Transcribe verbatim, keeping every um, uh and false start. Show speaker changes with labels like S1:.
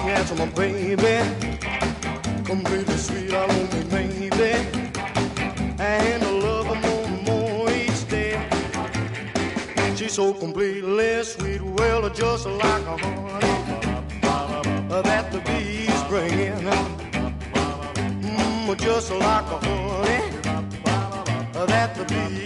S1: That's my baby, completely sweet, I love me, baby. And I love her more and more each day. She's so completely sweet, well, just like a honey that the bees bring in. Mm, just like a honey that the bees